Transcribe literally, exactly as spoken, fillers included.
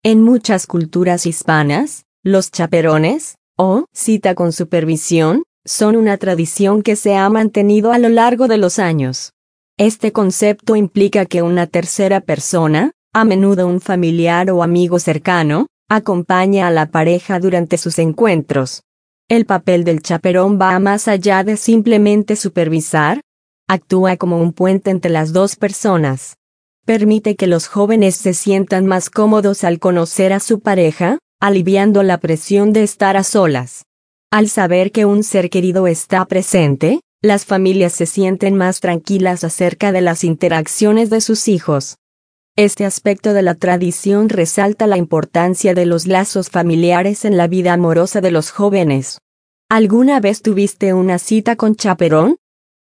En muchas culturas hispanas, los chaperones, o cita con supervisión, son una tradición que se ha mantenido a lo largo de los años. Este concepto implica que una tercera persona, a menudo un familiar o amigo cercano, acompaña a la pareja durante sus encuentros. El papel del chaperón va más allá de simplemente supervisar. Actúa como un puente entre las dos personas. Permite que los jóvenes se sientan más cómodos al conocer a su pareja, aliviando la presión de estar a solas. Al saber que un ser querido está presente, las familias se sienten más tranquilas acerca de las interacciones de sus hijos. Este aspecto de la tradición resalta la importancia de los lazos familiares en la vida amorosa de los jóvenes. ¿Alguna vez tuviste una cita con chaperón?